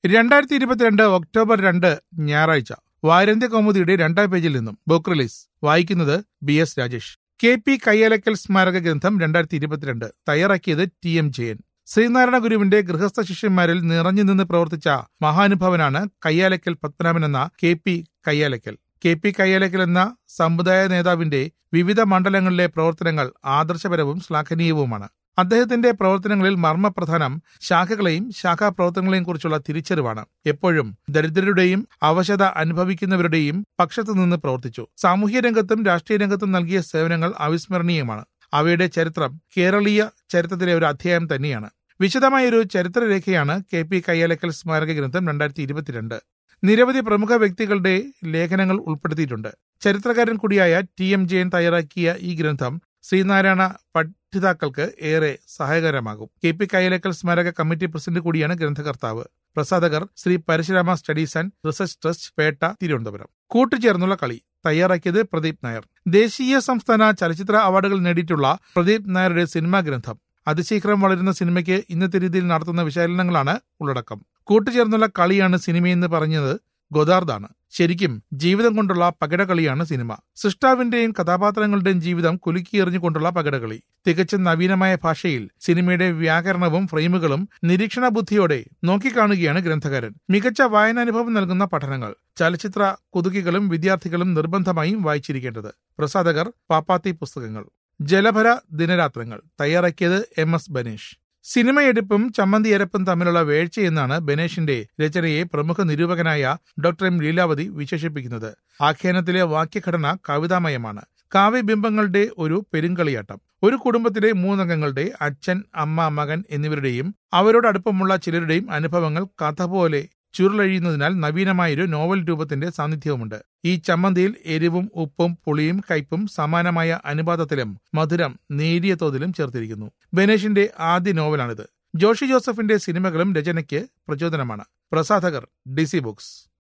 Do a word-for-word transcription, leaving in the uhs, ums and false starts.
രണ്ടായിരത്തി ഇരുപത്തിരണ്ട് ഒക്ടോബർ രണ്ട് ഞായറാഴ്ച വാരാന്ത്യ കൗമുദിയുടെ രണ്ടാം പേജിൽ നിന്നും ബുക്ക് റിലീസ് വായിക്കുന്നത് B S Rajesh. K P Kayyalakkal സ്മാരക ഗ്രന്ഥം രണ്ടായിരത്തി ഇരുപത്തിരണ്ട് തയ്യാറാക്കിയത് ടി എം ജയൻ. ശ്രീനാരായണ ഗുരുവിന്റെ ഗൃഹസ്ഥ ശിഷ്യന്മാരിൽ നിറഞ്ഞു നിന്ന് പ്രവർത്തിച്ച മഹാനുഭാവനാണ് കയ്യാലക്കൽ പത്മനാഭൻ എന്ന K P Kayyalakkal. K P Kayyalakkal എന്ന സമുദായ നേതാവിന്റെ വിവിധ മണ്ഡലങ്ങളിലെ പ്രവർത്തനങ്ങൾ ആദർശപരവും ശ്ലാഘനീയവുമാണ്. അദ്ദേഹത്തിന്റെ പ്രവർത്തനങ്ങളിൽ മർമ്മപ്രധാനം ശാഖകളെയും ശാഖാപ്രവർത്തനങ്ങളെയും കുറിച്ചുള്ള തിരിച്ചറിവാണ്. എപ്പോഴും ദരിദ്രരുടെയും അവശത അനുഭവിക്കുന്നവരുടെയും പക്ഷത്തു നിന്ന് പ്രവർത്തിച്ചു. സാമൂഹ്യ രംഗത്തും രാഷ്ട്രീയ രംഗത്തും നൽകിയ സേവനങ്ങൾ അവിസ്മരണീയമാണ്. അവയുടെ ചരിത്രം കേരളീയ ചരിത്രത്തിലെ ഒരു അധ്യായം തന്നെയാണ്. വിശദമായൊരു ചരിത്രരേഖയാണ് കെ പി കയ്യാലക്കൽ സ്മാരക ഗ്രന്ഥം രണ്ടായിരത്തി ഇരുപത്തിരണ്ട്. നിരവധി പ്രമുഖ വ്യക്തികളുടെ ലേഖനങ്ങൾ ഉൾപ്പെടുത്തിയിട്ടുണ്ട്. ചരിത്രകാരൻ കൂടിയായ ടി എം ജയൻ തയ്യാറാക്കിയ ഈ ഗ്രന്ഥം ശ്രീനാരായണ പഠിതാക്കൾക്ക് ഏറെ സഹായകരമാകും. കെ പി കയ്യാലക്കൽ സ്മാരക കമ്മിറ്റി പ്രസിഡന്റ് കൂടിയാണ് ഗ്രന്ഥകർത്താവ്. പ്രസാധകർ Sri Parasurama studies and research trust, Petta, Thiruvananthapuram. കൂട്ടുചേർന്നുള്ള കളി തയ്യാറാക്കിയത് പ്രദീപ് നായർ. ദേശീയ സംസ്ഥാന ചലച്ചിത്ര അവാർഡുകൾ നേടിയിട്ടുള്ള പ്രദീപ് നായരുടെ സിനിമാ ഗ്രന്ഥം. അതിശീഘ്രം വളരുന്ന സിനിമയ്ക്ക് ഇന്നത്തെ രീതിയിൽ നടത്തുന്ന വിശകലനങ്ങളാണ് ഉള്ളടക്കം. കൂട്ടുചേർന്നുള്ള കളിയാണ് സിനിമയെന്ന് പറഞ്ഞത് ഗോദാർദാണ്. ശരിക്കും ജീവിതം കൊണ്ടുള്ള പകിടകളിയാണ് സിനിമ. സൃഷ്ടാവിന്റെയും കഥാപാത്രങ്ങളുടെയും ജീവിതം കുലുക്കിയെറിഞ്ഞുകൊണ്ടുള്ള പകിടകളി. തികച്ചും നവീനമായ ഭാഷയിൽ സിനിമയുടെ വ്യാകരണവും ഫ്രെയിമുകളും നിരീക്ഷണ ബുദ്ധിയോടെ നോക്കിക്കാണുകയാണ് ഗ്രന്ഥകാരൻ. മികച്ച വായനാനുഭവം നൽകുന്ന പഠനങ്ങൾ. ചലച്ചിത്ര കുതുകികളും വിദ്യാർത്ഥികളും നിർബന്ധമായും വായിച്ചിരിക്കേണ്ടത്. പ്രസാധകർ പാപ്പാത്തി പുസ്തകങ്ങൾ. ജലഭര ദിനരാത്രങ്ങൾ തയ്യാറാക്കിയത് എം എസ് ബനേഷ്. സിനിമയെടുപ്പും ചമ്മന്തിയരപ്പും തമ്മിലുള്ള വേഴ്ചയെന്നാണ് ബനേഷിന്റെ രചനയെ പ്രമുഖ നിരൂപകനായ ഡോക്ടർ എം ലീലാവതി വിശേഷിപ്പിക്കുന്നത്. ആഖ്യാനത്തിലെ വാക്യഘടന കവിതാമയമാണ്. കാവ്യബിംബങ്ങളുടെ ഒരു പെരുങ്കളിയാട്ടം. ഒരു കുടുംബത്തിലെ മൂന്നംഗങ്ങളുടെ അച്ഛൻ, അമ്മ, മകൻ എന്നിവരുടെയും അവരോടടുപ്പമുള്ള ചിലരുടെയും അനുഭവങ്ങൾ കഥ പോലെ ചുരുളഴിയുന്നതിനാൽ നവീനമായൊരു നോവൽ രൂപത്തിന്റെ സാന്നിധ്യവുമുണ്ട്. ഈ ചമ്മന്തിയിൽ എരിവും ഉപ്പും പുളിയും കയ്പും സമാനമായ അനുപാതത്തിലും മധുരം നേരിയ തോതിലും ചേർത്തിരിക്കുന്നു. ബനേഷിന്റെ ആദ്യ നോവലാണിത്. ജോഷി ജോസഫിന്റെ സിനിമകളും രചനയ്ക്ക് പ്രചോദനമാണ്. പ്രസാധകർ ഡിസി ബുക്സ്.